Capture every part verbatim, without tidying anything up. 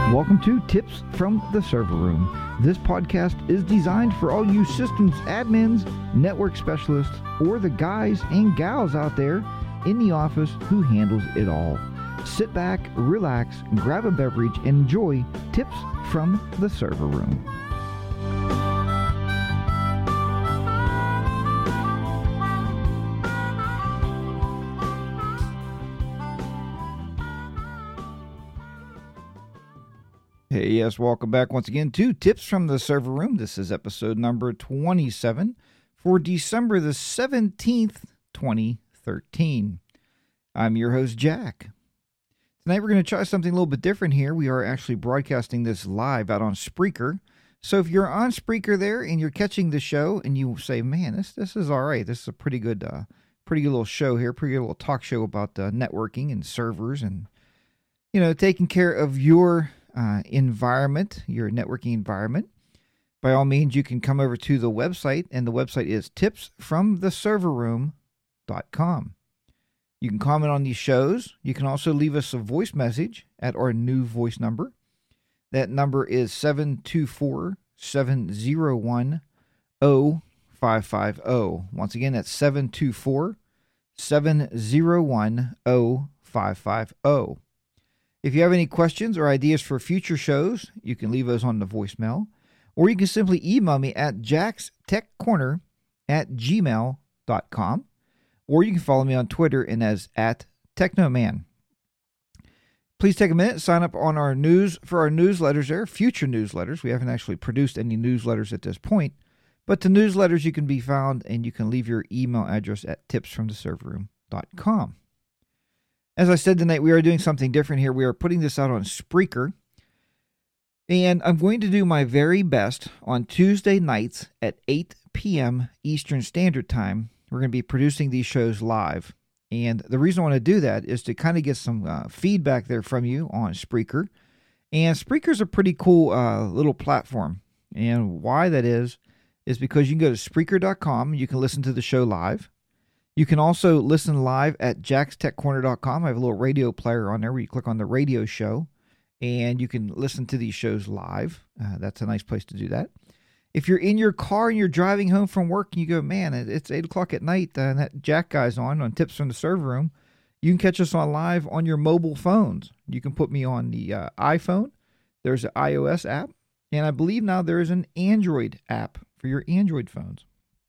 Welcome to Tips from the Server Room. This podcast is designed for all you systems admins, network specialists, or the guys and gals out there in the office who handles it all. Sit back, relax, grab a beverage, and enjoy Tips from the Server Room. Hey, yes, welcome back once again to Tips from the Server Room. This is episode number twenty-seven for December the seventeenth, twenty thirteen. I'm your host, Jack. Tonight we're going to try something a little bit different here. We are actually broadcasting this live out on Spreaker. So if you're on Spreaker there and you're catching the show and you say, man, this this is all right. This is a pretty good, uh, pretty good little show here, pretty good little talk show about uh, networking and servers and, you know, taking care of your Uh, environment, your networking environment. By all means, you can come over to the website, and the website is tips from the server room dot com. You can comment on these shows. You can also leave us a voice message at our new voice number. That number is seven two four, seven zero one, zero five five zero. Once again, that's seven two four, seven zero one, zero five five zero. If you have any questions or ideas for future shows, you can leave those on the voicemail, or you can simply email me at jackstechcorner at gmail dot com, or you can follow me on Twitter and as at technoman. Please take a minute, sign up on our news for our newsletters there, future newsletters. We haven't actually produced any newsletters at this point, but the newsletters you can be found, and you can leave your email address at tips from the server room dot com. As I said tonight, we are doing something different here. We are putting this out on Spreaker, and I'm going to do my very best on Tuesday nights at eight p.m. Eastern Standard Time. We're going to be producing these shows live, and the reason I want to do that is to kind of get some uh, feedback there from you on Spreaker, and Spreaker's a pretty cool uh, little platform, and why that is is because you can go to Spreaker dot com, you can listen to the show live. You can also listen live at jacks tech corner dot com. I have a little radio player on there where you click on the radio show, and you can listen to these shows live. Uh, that's a nice place to do that. If you're in your car and you're driving home from work and you go, man, it's eight o'clock at night, uh, and that Jack guy's on, on Tips from the Server Room, you can catch us on live on your mobile phones. You can put me on the uh, iPhone. There's an iOS app, and I believe now there is an Android app for your Android phones.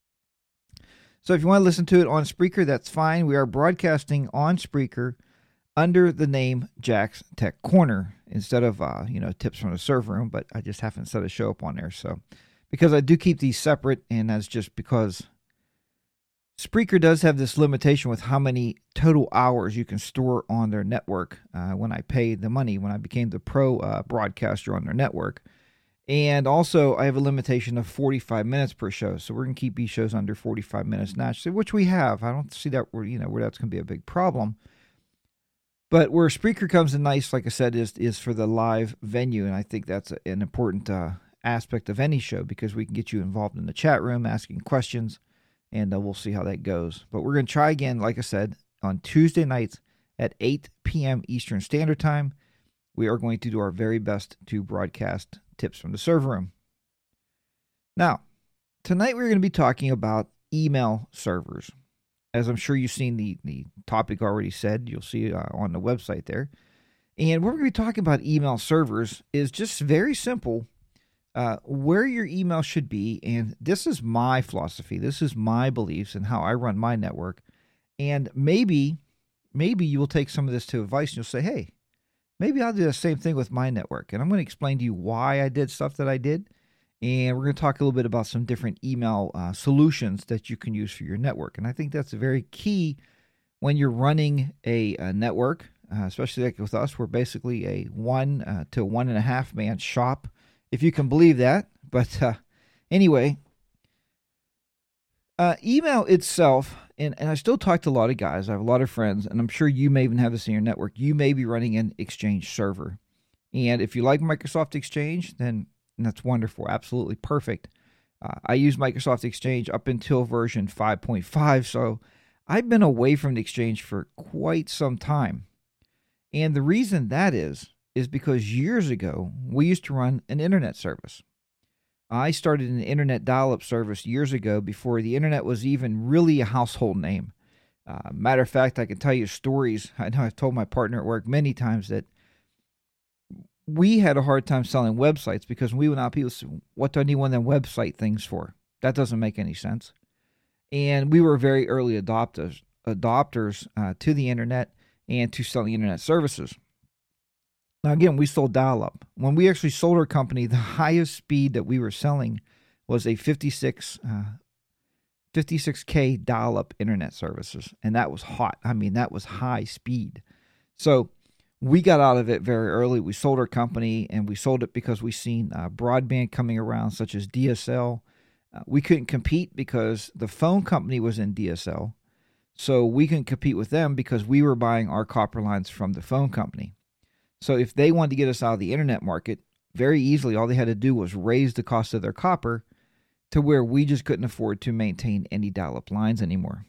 So if you want to listen to it on Spreaker, that's fine. We are broadcasting on Spreaker under the name Jack's Tech Corner instead of, uh, you know, Tips from the Server Room, but I just haven't set a show up on there. So because I do keep these separate, and that's just because Spreaker does have this limitation with how many total hours you can store on their network uh, when I paid the money, when I became the pro uh, broadcaster on their network. And also, I have a limitation of forty-five minutes per show, so we're going to keep these shows under forty-five minutes naturally, which we have. I don't see that where you know where that's going to be a big problem. But where Spreaker comes in nice, like I said, is is for the live venue, and I think that's a, an important uh, aspect of any show because we can get you involved in the chat room, asking questions, and uh, we'll see how that goes. But we're going to try again, like I said, on Tuesday nights at eight p.m. Eastern Standard Time. We are going to do our very best to broadcast Tips from the Server Room. Now, tonight we're going to be talking about email servers. As I'm sure you've seen the, the topic already said, you'll see uh, on the website there. And what we're going to be talking about email servers is just very simple, uh, where your email should be. And this is my philosophy. This is my beliefs and how I run my network. And maybe, maybe you will take some of this to advice and you'll say, hey, maybe I'll do the same thing with my network. And I'm going to explain to you why I did stuff that I did. And we're going to talk a little bit about some different email uh, solutions that you can use for your network. And I think that's very key when you're running a, a network, uh, especially like with us. We're basically a one uh, to one and a half man shop, if you can believe that. But uh, anyway, uh, email itself, and, and I still talk to a lot of guys. I have a lot of friends, and I'm sure you may even have this in your network. You may be running an Exchange server. And if you like Microsoft Exchange, then that's wonderful. Absolutely perfect. Uh, I use Microsoft Exchange up until version five point five, so I've been away from the Exchange for quite some time. And the reason that is, is because years ago, we used to run an internet service. I started an internet dial-up service years ago before the internet was even really a household name. Uh, matter of fact, I can tell you stories. I know I've told my partner at work many times that we had a hard time selling websites because when we went out, people said, what do I need one of them website things for? That doesn't make any sense. And we were very early adopters, adopters uh, to the internet and to selling internet services. Now, again, we sold dial-up. When we actually sold our company, the highest speed that we were selling was a fifty-six, uh, fifty-six K dial-up internet services, and that was hot. I mean, that was high speed. So we got out of it very early. We sold our company, and we sold it because we seen uh, broadband coming around, such as D S L. Uh, we couldn't compete because the phone company was in D S L, so we couldn't compete with them because we were buying our copper lines from the phone company. So if they wanted to get us out of the internet market, very easily, all they had to do was raise the cost of their copper to where we just couldn't afford to maintain any dial-up lines anymore.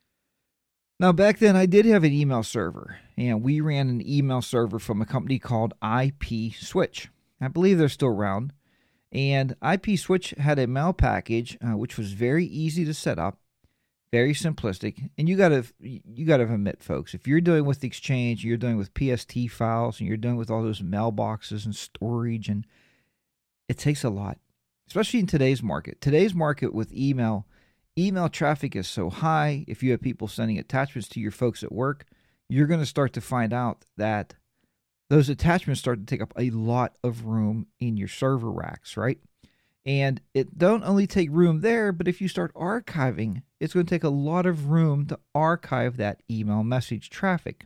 Now, back then, I did have an email server, and we ran an email server from a company called I P Switch. I believe they're still around. And I P Switch had a mail package, uh, which was very easy to set up, very simplistic. And you gotta you gotta admit, folks, if you're dealing with Exchange, you're dealing with P S T files, and you're dealing with all those mailboxes and storage, and it takes a lot, especially in today's market. Today's market with email, email traffic is so high. If you have people sending attachments to your folks at work, you're going to start to find out that those attachments start to take up a lot of room in your server racks, right? And it don't only take room there, but if you start archiving, it's going to take a lot of room to archive that email message traffic.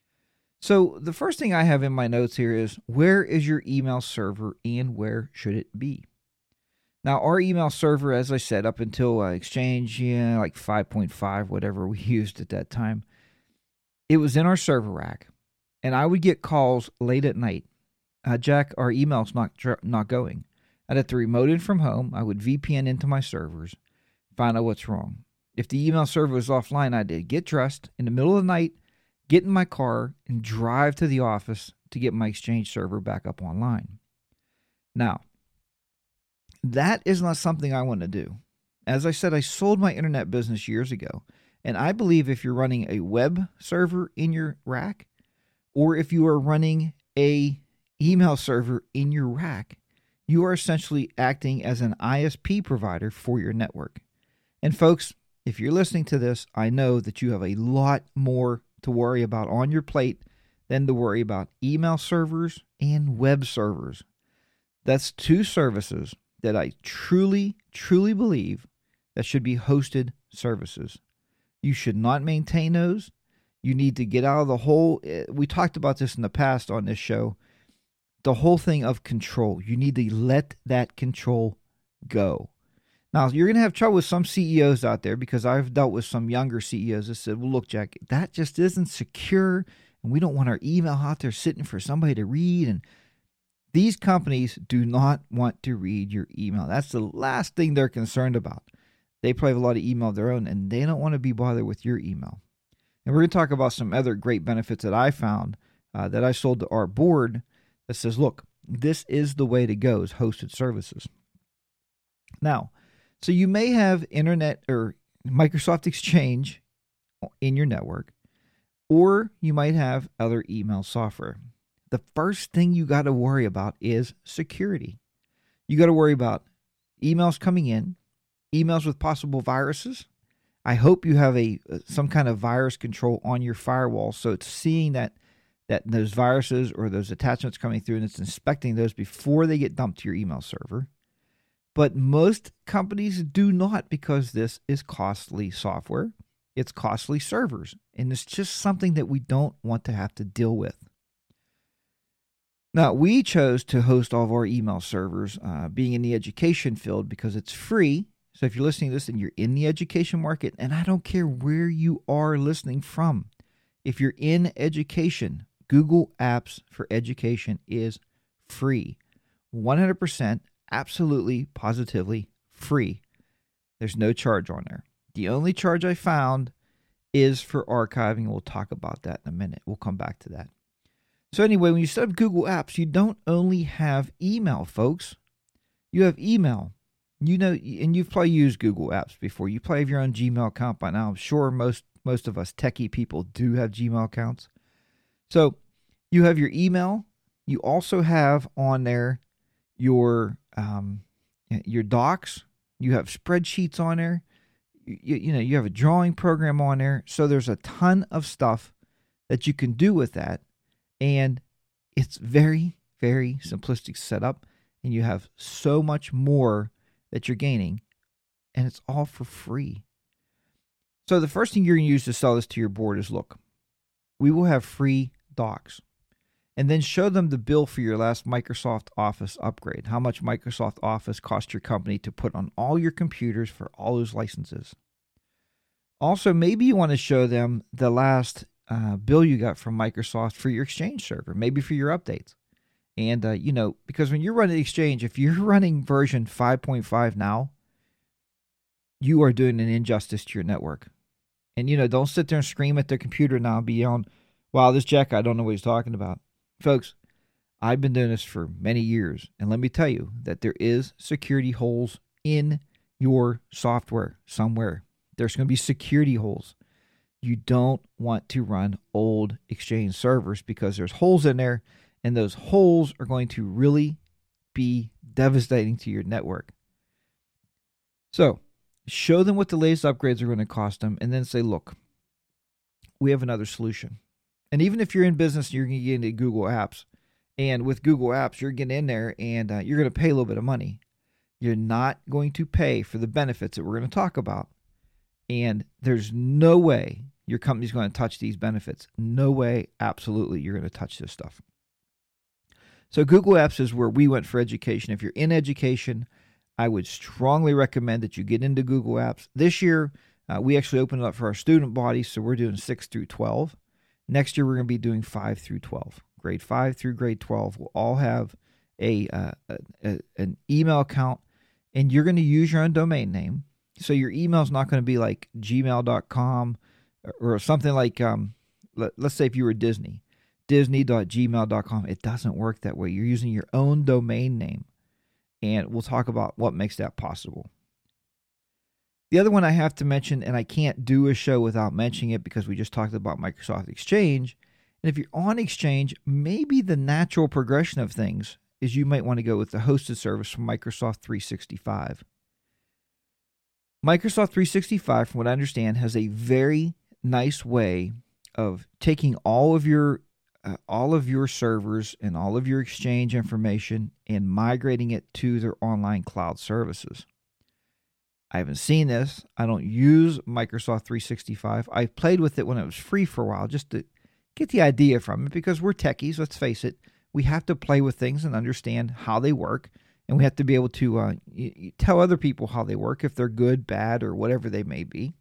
So the first thing I have in my notes here is, where is your email server and where should it be? Now, our email server, as I said, up until uh, Exchange, yeah, like five point five, whatever we used at that time, it was in our server rack. And I would get calls late at night. Uh, Jack, our email's not not going. I'd have to remote in from home. I would V P N into my servers, find out what's wrong. If the email server was offline, I'd get dressed in the middle of the night, get in my car, and drive to the office to get my Exchange server back up online. Now, that is not something I want to do. As I said, I sold my internet business years ago, and I believe if you're running a web server in your rack, or if you are running a email server in your rack, you are essentially acting as an I S P provider for your network. And folks, if you're listening to this, I know that you have a lot more to worry about on your plate than to worry about email servers and web servers. That's two services that I truly, truly believe that should be hosted services. You should not maintain those. You need to get out of the whole, we talked about this in the past on this show, the whole thing of control. You need to let that control go. Now, you're going to have trouble with some C E Os out there, because I've dealt with some younger C E Os that said, well, look, Jack, that just isn't secure, and we don't want our email out there sitting for somebody to read. And these companies do not want to read your email. That's the last thing they're concerned about. They probably have a lot of email of their own, and they don't want to be bothered with your email. And we're going to talk about some other great benefits that I found uh, that I sold to our board that says, look, this is the way to go, is hosted services. Now, so you may have internet or Microsoft Exchange in your network, or you might have other email software. The first thing you got to worry about is security. You got to worry about emails coming in, emails with possible viruses. I hope you have a some kind of virus control on your firewall, so it's seeing that that those viruses or those attachments coming through, and it's inspecting those before they get dumped to your email server. But most companies do not, because this is costly software. It's costly servers, and it's just something that we don't want to have to deal with. Now, we chose to host all of our email servers, uh, being in the education field, because it's free. So if you're listening to this and you're in the education market, and I don't care where you are listening from, if you're in education, Google Apps for Education is free. one hundred percent, absolutely, positively free. There's no charge on there. The only charge I found is for archiving. We'll talk about that in a minute. We'll come back to that. So anyway, when you set up Google Apps, you don't only have email, folks. You have email. You know, and you've probably used Google Apps before. You probably have your own Gmail account by now. I'm sure most most of us techie people do have Gmail accounts. So you have your email. You also have on there your um, your docs. You have spreadsheets on there. You, you know, you have a drawing program on there. So there's a ton of stuff that you can do with that. And it's very, very simplistic setup. And you have so much more that you're gaining. And it's all for free. So the first thing you're going to use to sell this to your board is, look, we will have free docs. And then show them the bill for your last Microsoft Office upgrade. How much Microsoft Office cost your company to put on all your computers for all those licenses. Also, maybe you want to show them the last uh, bill you got from Microsoft for your Exchange server, maybe for your updates. And, uh, you know, because when you're running Exchange, if you're running version five point five now, you are doing an injustice to your network. And, you know, don't sit there and scream at the computer now beyond, wow, this Jack, I don't know what he's talking about. Folks, I've been doing this for many years, and let me tell you that there is security holes in your software somewhere. There's going to be security holes. You don't want to run old Exchange servers because there's holes in there, and those holes are going to really be devastating to your network. So, show them what the latest upgrades are going to cost them, and then say, look, we have another solution. And even if you're in business, you're going to get into Google Apps. And with Google Apps, you're getting in there and uh, you're going to pay a little bit of money. You're not going to pay for the benefits that we're going to talk about. And there's no way your company's going to touch these benefits. No way, absolutely, you're going to touch this stuff. So Google Apps is where we went for education. If you're in education, I would strongly recommend that you get into Google Apps. This year, uh, we actually opened it up for our student body, so we're doing six through twelve. Next year, we're going to be doing five through twelve. Grade five through grade twelve will all have a, uh, a an email account, and you're going to use your own domain name. So your email is not going to be like gmail dot com or, or something like, um, let, let's say if you were Disney, disney dot gmail dot com. It doesn't work that way. You're using your own domain name, and we'll talk about what makes that possible. The other one I have to mention, and I can't do a show without mentioning it because we just talked about Microsoft Exchange. And if you're on Exchange, maybe the natural progression of things is you might want to go with the hosted service from Microsoft three sixty-five. Microsoft three sixty-five, from what I understand, has a very nice way of taking all of your uh, all of your servers and all of your Exchange information and migrating it to their online cloud services. I haven't seen this. I don't use Microsoft three sixty-five. I played with it when it was free for a while just to get the idea from it because we're techies, let's face it. We have to play with things and understand how they work, and we have to be able to uh, y- y- tell other people how they work, if they're good, bad, or whatever they may be.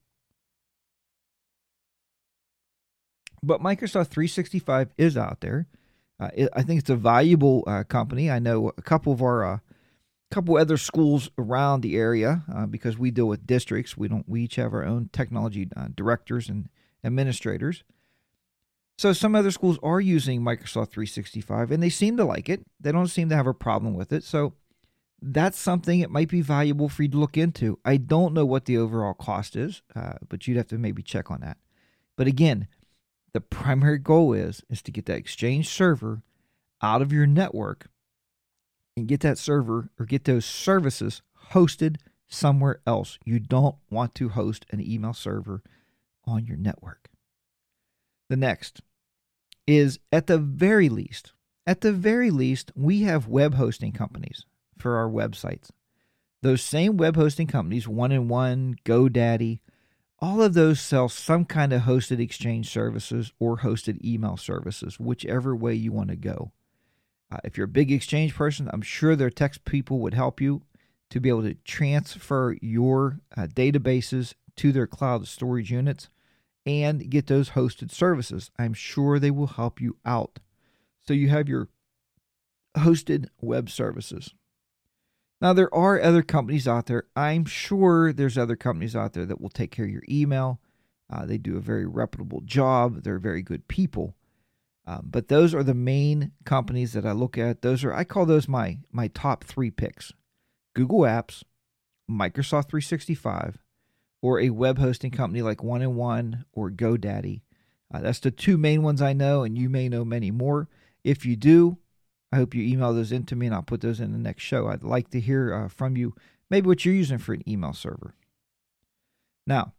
But Microsoft three sixty-five is out there. Uh, it, I think it's a valuable uh, company. I know a couple of our uh, couple other schools around the area uh, because we deal with districts. We don't. We each have our own technology uh, directors and administrators. So some other schools are using Microsoft three sixty-five, and they seem to like it. They don't seem to have a problem with it. So that's something it might be valuable for you to look into. I don't know what the overall cost is, uh, but you'd have to maybe check on that. But again, the primary goal is, is to get that Exchange server out of your network and get that server or get those services hosted somewhere else. You don't want to host an email server on your network. The next is, at the very least, at the very least, we have web hosting companies for our websites. Those same web hosting companies, one and one, GoDaddy, all of those sell some kind of hosted Exchange services or hosted email services, whichever way you want to go. Uh, if you're a big Exchange person, I'm sure their tech people would help you to be able to transfer your uh, databases to their cloud storage units and get those hosted services. I'm sure they will help you out. So you have your hosted web services. Now, there are other companies out there. I'm sure there's other companies out there that will take care of your email. Uh, they do a very reputable job. They're very good people. Um, but those are the main companies that I look at. Those are, I call those my my top three picks: Google Apps, Microsoft three sixty-five, or a web hosting company like one and one or GoDaddy. Uh, that's the two main ones I know, and you may know many more. If you do, I hope you email those in to me, and I'll put those in the next show. I'd like to hear uh, from you, maybe what you're using for an email server. Now,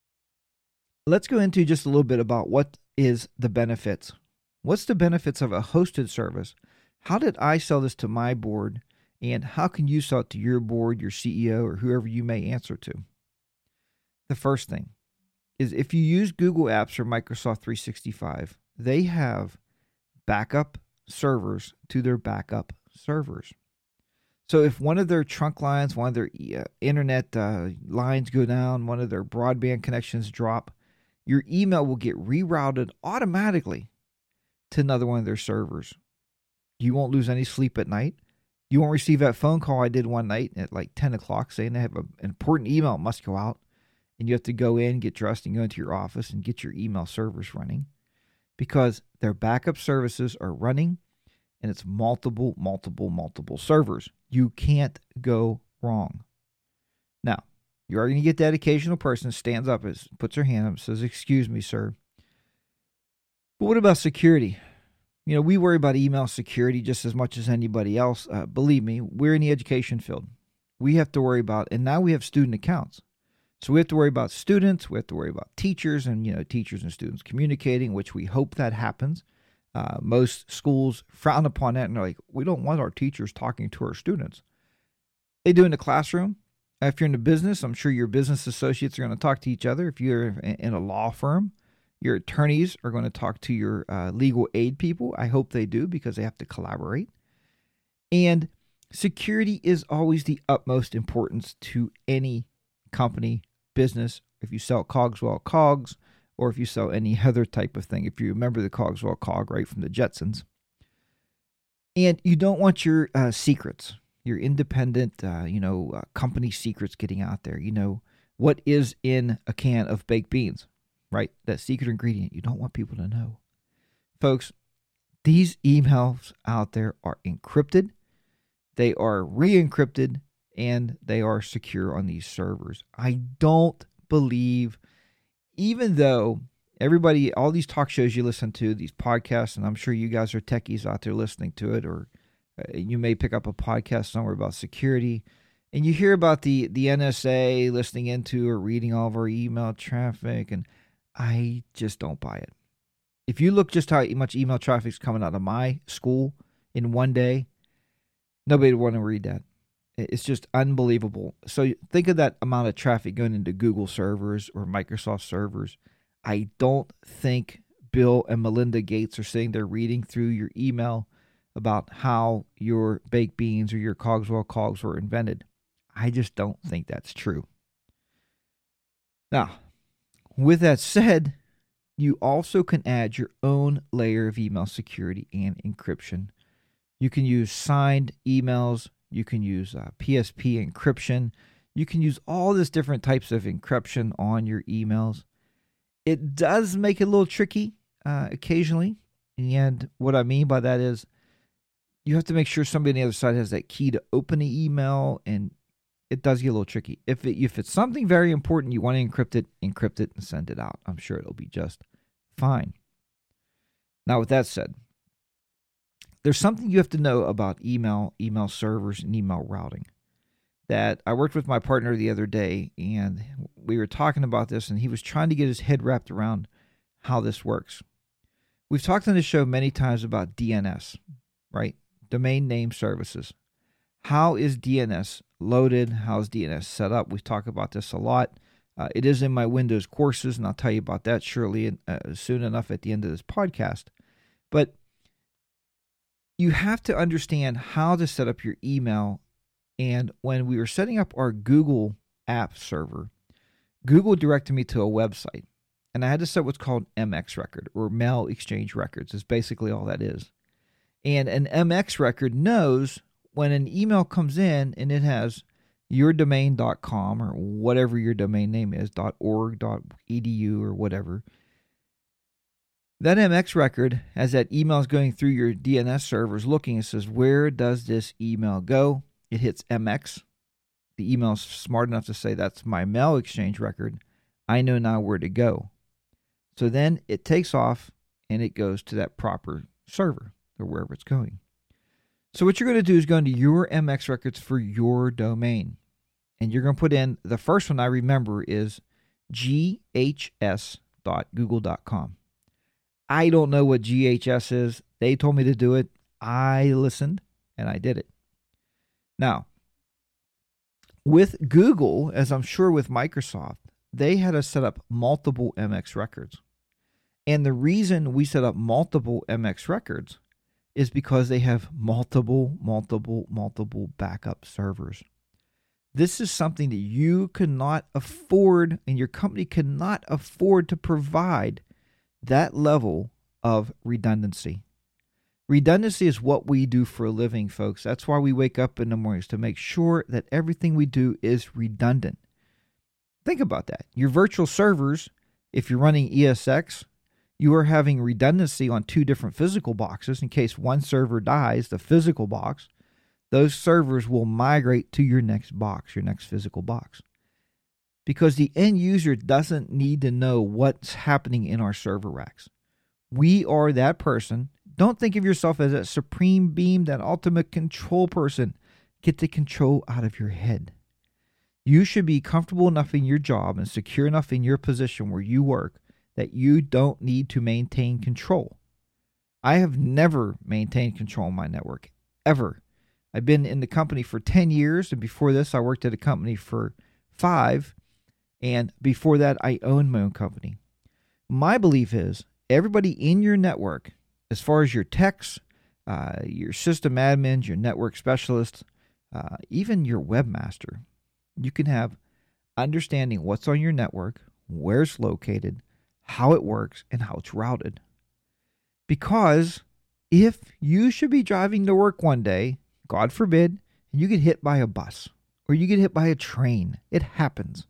let's go into just a little bit about what is the benefits. What's the benefits of a hosted service? How did I sell this to my board? And how can you sell it to your board, your C E O, or whoever you may answer to? The first thing is if you use Google Apps or Microsoft three sixty-five, they have backup servers to their backup servers. So if one of their trunk lines, one of their uh, internet uh, lines go down, one of their broadband connections drop, your email will get rerouted automatically to another one of their servers. You won't lose any sleep at night. You won't receive that phone call I did one night at like ten o'clock saying they have a, an important email that must go out, and you have to go in, get dressed, and go into your office and get your email servers running, because their backup services are running, and it's multiple, multiple, multiple servers. You can't go wrong. Now, you are going to get that occasional person stands up, and puts their hand up and says, "Excuse me, sir. But what about security?" You know, we worry about email security just as much as anybody else. Uh, believe me, we're in the education field. We have to worry about, and now we have student accounts. So we have to worry about students. We have to worry about teachers and, you know, teachers and students communicating, which we hope that happens. Uh, most schools frown upon that and they're like, we don't want our teachers talking to our students. They do in the classroom. If you're in the business, I'm sure your business associates are going to talk to each other. If you're in a law firm, your attorneys are going to talk to your uh, legal aid people. I hope they do, because they have to collaborate. And security is always the utmost importance to any company, business. If you sell Cogswell Cogs, or if you sell any other type of thing, if you remember the Cogswell Cog right from the Jetsons. And you don't want your uh, secrets, your independent, uh, you know, uh, company secrets getting out there. You know, what is in a can of baked beans, right? That secret ingredient. You don't want people to know. Folks, these emails out there are encrypted. They are re-encrypted, and they are secure on these servers. I don't believe, even though everybody, all these talk shows you listen to, these podcasts, and I'm sure you guys are techies out there listening to it, or uh, you may pick up a podcast somewhere about security, and you hear about the, the N S A listening into or reading all of our email traffic, and I just don't buy it. If you look just how much email traffic is coming out of my school in one day, nobody would want to read that. It's just unbelievable. So think of that amount of traffic going into Google servers or Microsoft servers. I don't think Bill and Melinda Gates are sitting there reading through your email about how your baked beans or your Cogswell Cogs were invented. I just don't think that's true. Now, with that said, you also can add your own layer of email security and encryption. You can use signed emails. You can use uh, P S P encryption. You can use all these different types of encryption on your emails. It does make it a little tricky uh, occasionally. And what I mean by that is you have to make sure somebody on the other side has that key to open the email, and it does get a little tricky. If it, if it's something very important, you want to encrypt it, encrypt it, and send it out. I'm sure it'll be just fine. Now, with that said, there's something you have to know about email, email servers, and email routing that I worked with my partner the other day, and we were talking about this, and he was trying to get his head wrapped around how this works. We've talked on this show many times about D N S, right? Domain name services. How is D N S loaded? How is D N S set up? We talk about this a lot. Uh, it is in my Windows courses, and I'll tell you about that surely uh, soon enough at the end of this podcast. But you have to understand how to set up your email. And when we were setting up our Google app server, Google directed me to a website. And I had to set what's called M X record, or Mail Exchange Records. Is basically all that is. And an M X record knows when an email comes in and it has your domain dot com or whatever your domain name is, .org, .edu, or whatever. That M X record, as that email is going through your D N S servers looking, it says, where does this email go? It hits M X. The email is smart enough to say, that's my mail exchange record. I know now where to go. So then it takes off and it goes to that proper server or wherever it's going. So what you're going to do is go into your M X records for your domain. And you're going to put in, the first one I remember is G H S dot google dot com. I don't know what G H S is. They told me to do it. I listened and I did it. Now, with Google, as I'm sure with Microsoft, they had us set up multiple M X records. And the reason we set up multiple M X records is because they have multiple, multiple, multiple backup servers. This is something that you cannot afford, and your company cannot afford to provide that level of redundancy. Redundancy is what we do for a living, folks. That's why we wake up in the mornings, to make sure that everything we do is redundant. Think about that. Your virtual servers, if you're running E S X, you are having redundancy on two different physical boxes in case one server dies, the physical box. Those servers will migrate to your next box, your next physical box. Because the end user doesn't need to know what's happening in our server racks. We are that person. Don't think of yourself as a supreme being, that ultimate control person. Get the control out of your head. You should be comfortable enough in your job and secure enough in your position where you work that you don't need to maintain control. I have never maintained control in my network, ever. I've been in the company for ten years, and before this, I worked at a company for five. And before that, I owned my own company. My belief is everybody in your network, as far as your techs, uh, your system admins, your network specialists, uh, even your webmaster, you can have understanding what's on your network, where it's located, how it works, and how it's routed. Because if you should be driving to work one day, God forbid, and you get hit by a bus or you get hit by a train, it happens.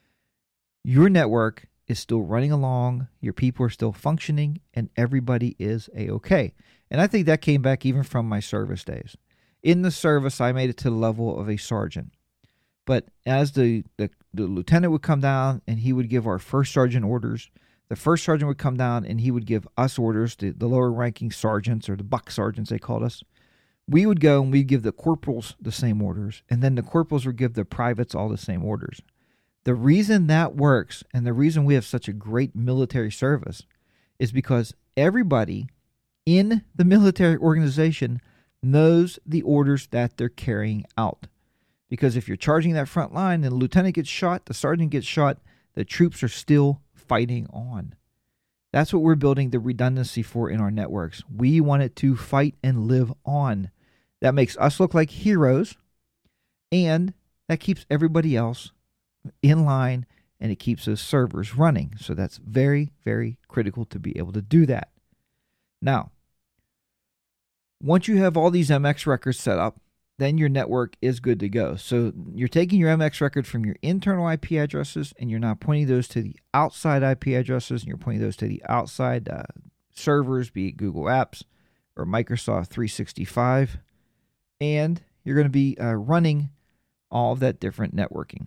Your network is still running along, your people are still functioning, and everybody is A-okay. And I think that came back even from my service days. In the service, I made it to the level of a sergeant. But as the, the, the lieutenant would come down and he would give our first sergeant orders, the first sergeant would come down and he would give us orders, the, the lower ranking sergeants, or the buck sergeants they called us. We would go and we'd give the corporals the same orders, and then the corporals would give the privates all the same orders. The reason that works, and the reason we have such a great military service, is because everybody in the military organization knows the orders that they're carrying out. Because if you're charging that front line and the lieutenant gets shot, the sergeant gets shot, the troops are still fighting on. That's what we're building the redundancy for in our networks. We want it to fight and live on. That makes us look like heroes, and that keeps everybody else in line, and it keeps those servers running. So that's very, very critical to be able to do that. Now, once you have all these M X records set up, then your network is good to go. So you're taking your M X record from your internal I P addresses, and you're now pointing those to the outside I P addresses, and you're pointing those to the outside uh, servers, be it Google Apps or Microsoft three sixty-five, and you're going to be uh, running all of that different networking.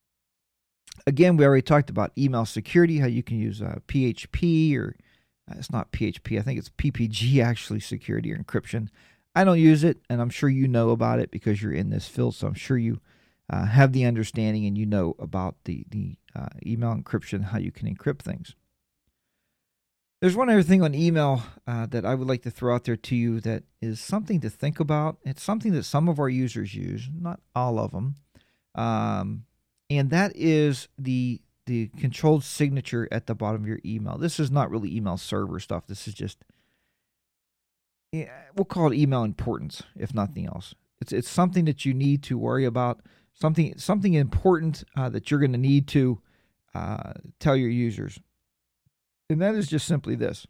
Again, we already talked about email security, how you can use uh, P H P, or uh, it's not P H P, I think it's P P G actually, security or encryption. I don't use it, and I'm sure you know about it because you're in this field, so I'm sure you uh, have the understanding and you know about the, the uh, email encryption, how you can encrypt things. There's one other thing on email uh, that I would like to throw out there to you that is something to think about. It's something that some of our users use, not all of them. Um, and that is the the controlled signature at the bottom of your email. This is not really email server stuff. This is just, we'll call it email importance, if nothing else. It's it's something that you need to worry about, something something important uh, that you're going to need to uh, tell your users. And that is just simply this.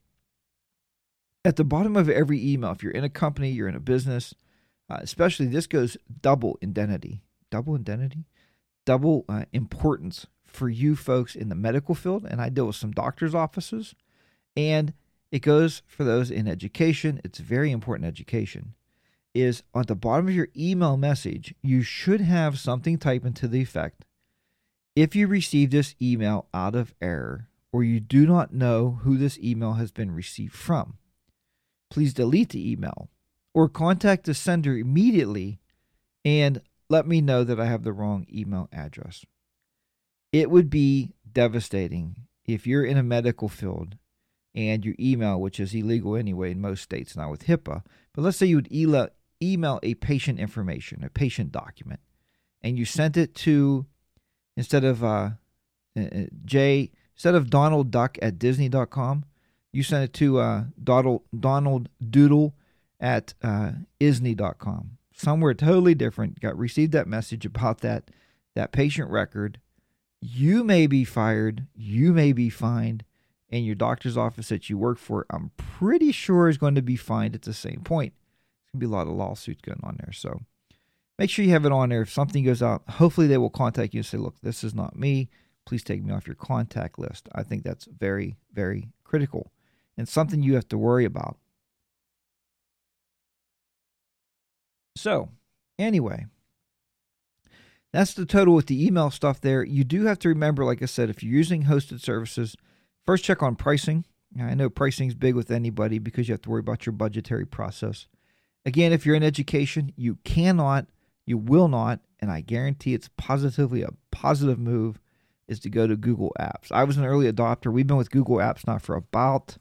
At the bottom of every email, if you're in a company, you're in a business, uh, especially this goes double identity. Double identity? Double uh, importance for you folks in the medical field. And I deal with some doctors' offices. And It goes for those in education. It's very important education. Is on the bottom of your email message, you should have something typed into the effect, if you receive this email out of error, or you do not know who this email has been received from, please delete the email or contact the sender immediately and let me know that I have the wrong email address. It would be devastating if you're in a medical field and your email, which is illegal anyway in most states now with HIPAA, but let's say you would email, email a patient information, a patient document, and you sent it to, instead of uh, J, instead of Donald Duck at Disney dot com, you sent it to uh, Donald, Donald Doodle at uh, Isney dot com. Somewhere totally different. Got received that message about that, that patient record. You may be fired. You may be fined. And your doctor's office that you work for, I'm pretty sure is going to be fined at the same point. There's going to be a lot of lawsuits going on there. So make sure you have it on there. If something goes out, hopefully they will contact you and say, look, this is not me. Please take me off your contact list. I think that's very, very critical and something you have to worry about. So anyway, that's the total with the email stuff there. You do have to remember, like I said, if you're using hosted services, first check on pricing. I know pricing is big with anybody because you have to worry about your budgetary process. Again, if you're in education, you cannot, you will not, and I guarantee it's positively a positive move, is to go to Google Apps. I was an early adopter. We've been with Google Apps now for about,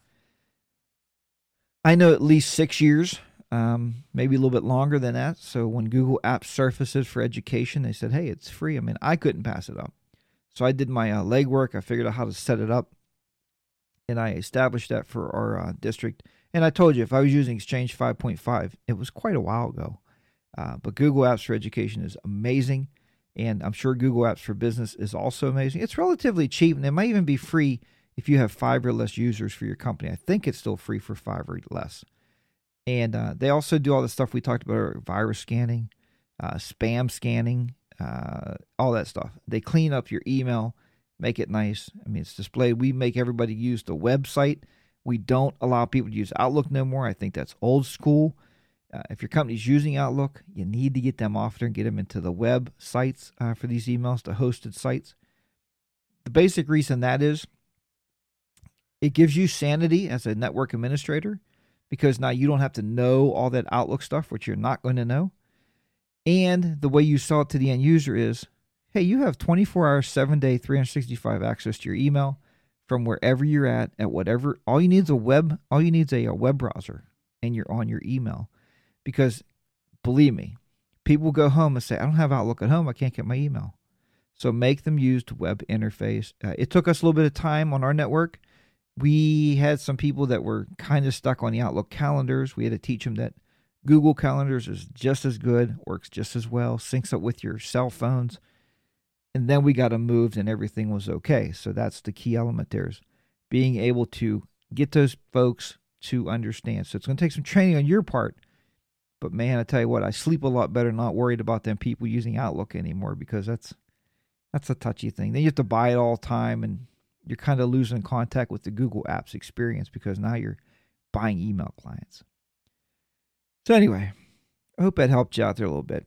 I know, at least six years. Um, maybe a little bit longer than that. So when Google Apps surfaces for education, they said, hey, it's free. I mean, I couldn't pass it up. So I did my uh, legwork. I figured out how to set it up. And I established that for our uh, district. And I told you, if I was using Exchange five point five, it was quite a while ago. Uh, but Google Apps for Education is amazing. And I'm sure Google Apps for Business is also amazing. It's relatively cheap, and it might even be free if you have five or less users for your company. I think it's still free for five or less. And uh, they also do all the stuff we talked about, virus scanning, uh, spam scanning, uh, all that stuff. They clean up your email, make it nice. I mean, it's displayed. We make everybody use the website. We don't allow people to use Outlook no more. I think that's old school. Uh, if your company's using Outlook, you need to get them off there and get them into the web sites uh, for these emails, the hosted sites. The basic reason that is, it gives you sanity as a network administrator, because now you don't have to know all that Outlook stuff, which you're not going to know. And the way you sell it to the end user is, hey, you have twenty-four hours, seven day, three hundred sixty-five access to your email from wherever you're at, at whatever. All you need is a web, all you need is a, a web browser, and you're on your email. Because believe me, people go home and say, I don't have Outlook at home. I can't get my email. So make them use the web interface. Uh, it took us a little bit of time on our network. We had some people that were kind of stuck on the Outlook calendars. We had to teach them that Google Calendars is just as good, works just as well, syncs up with your cell phones. And then we got them moved and everything was okay. So that's the key element there, is being able to get those folks to understand. So it's going to take some training on your part. But man, I tell you what, I sleep a lot better not worried about them people using Outlook anymore, because that's that's a touchy thing. Then you have to buy it all the time, and you're kind of losing contact with the Google Apps experience because now you're buying email clients. So anyway, I hope that helped you out there a little bit.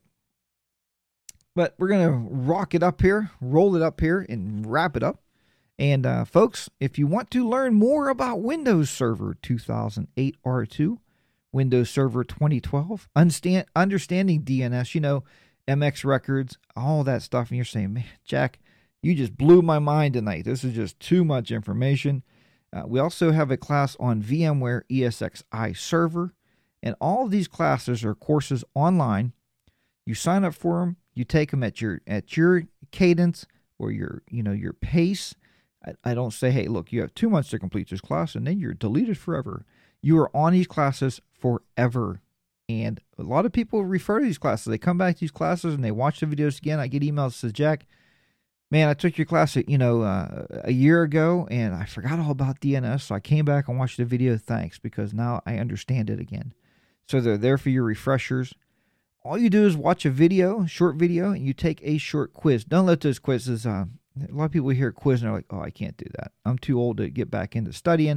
But we're going to rock it up here, roll it up here, and wrap it up. And uh, folks, if you want to learn more about Windows Server two thousand eight R two, Windows Server twenty twelve, understand, understanding D N S, you know, M X records, all that stuff, and you're saying, man, Jack, you just blew my mind tonight. This is just too much information. Uh, we also have a class on VMware E S X i Server, and all of these classes are courses online. You sign up for them, you take them at your at your cadence or your you know your pace. I, I don't say, hey, look, you have two months to complete this class, and then you're deleted forever. You are on these classes forever. And a lot of people refer to these classes. They come back to these classes and they watch the videos again. I get emails that says, Jack, man, I took your class, you know, uh, a year ago, and I forgot all about D N S. So I came back and watched the video. Thanks, because now I understand it again. So they're there for your refreshers. All you do is watch a video, short video, and you take a short quiz. Don't let those quizzes, uh, a lot of people hear quiz and they're like, oh, I can't do that. I'm too old to get back into studying.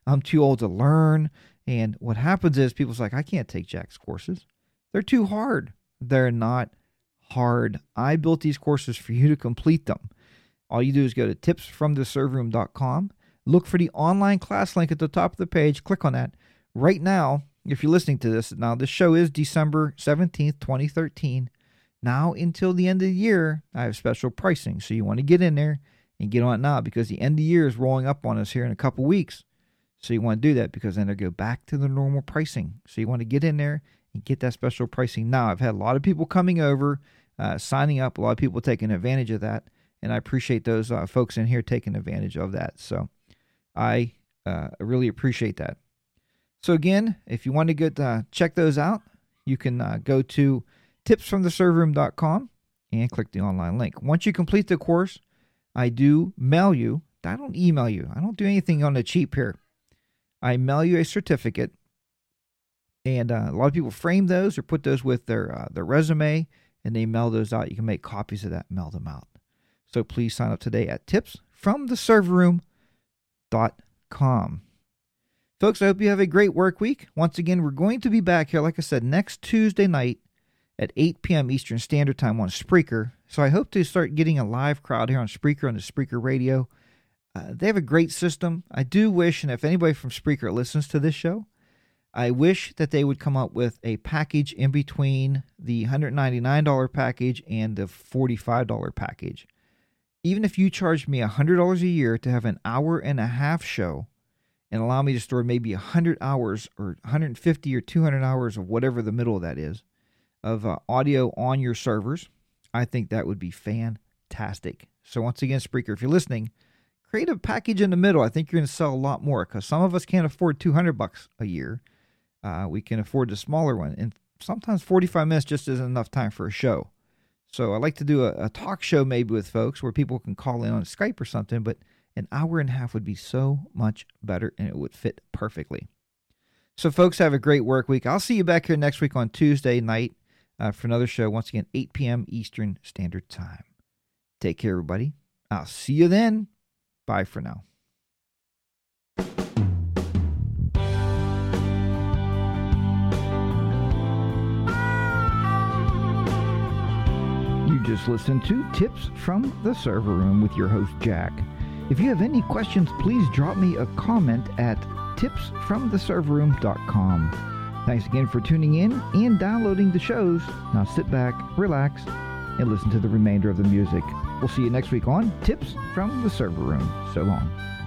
I'm too old to learn. And what happens is people's like, I can't take Jack's courses. They're too hard. They're not hard. I built these courses for you to complete them. All you do is go to tips from the server room dot com. Look for the online class link at the top of the page. Click on that. Right now, if you're listening to this, now this show is December seventeenth, twenty thirteen. Now until the end of the year, I have special pricing. So you want to get in there and get on it now because the end of the year is rolling up on us here in a couple weeks. So you want to do that because then they'll go back to the normal pricing. So you want to get in there and get that special pricing now. I've had a lot of people coming over, uh, signing up, a lot of people taking advantage of that. And I appreciate those uh, folks in here taking advantage of that. So I uh, really appreciate that. So again, if you want to get uh, check those out, you can uh, go to tips from the server room dot com and click the online link. Once you complete the course, I do mail you. I don't email you. I don't do anything on the cheap here. I mail you a certificate, and uh, a lot of people frame those or put those with their uh, their resume, and they mail those out. You can make copies of that and mail them out. So please sign up today at tips from the server room dot com. Folks, I hope you have a great work week. Once again, we're going to be back here, like I said, next Tuesday night at eight p.m. Eastern Standard Time on Spreaker. So I hope to start getting a live crowd here on Spreaker, on the Spreaker Radio. Uh, they have a great system. I do wish, and if anybody from Spreaker listens to this show, I wish that they would come up with a package in between the one hundred ninety-nine dollars package and the forty-five dollars package. Even if you charged me one hundred dollars a year to have an hour and a half show and allow me to store maybe one hundred hours or one hundred fifty or two hundred hours of whatever the middle of that is, of uh, audio on your servers, I think that would be fantastic. So once again, Spreaker, if you're listening, create a package in the middle. I think you're going to sell a lot more because some of us can't afford two hundred bucks a year. Uh, we can afford the smaller one. And sometimes forty-five minutes just isn't enough time for a show. So I like to do a, a talk show maybe with folks where people can call in on Skype or something, but an hour and a half would be so much better and it would fit perfectly. So folks, have a great work week. I'll see you back here next week on Tuesday night uh, for another show. Once again, eight p.m. Eastern Standard Time. Take care, everybody. I'll see you then. Bye for now. You just listened to Tips from the Server Room with your host, Jack. If you have any questions, please drop me a comment at tips from the server room dot com. Thanks again for tuning in and downloading the shows. Now sit back, relax, and listen to the remainder of the music. We'll see you next week on Tips from the Server Room. So long.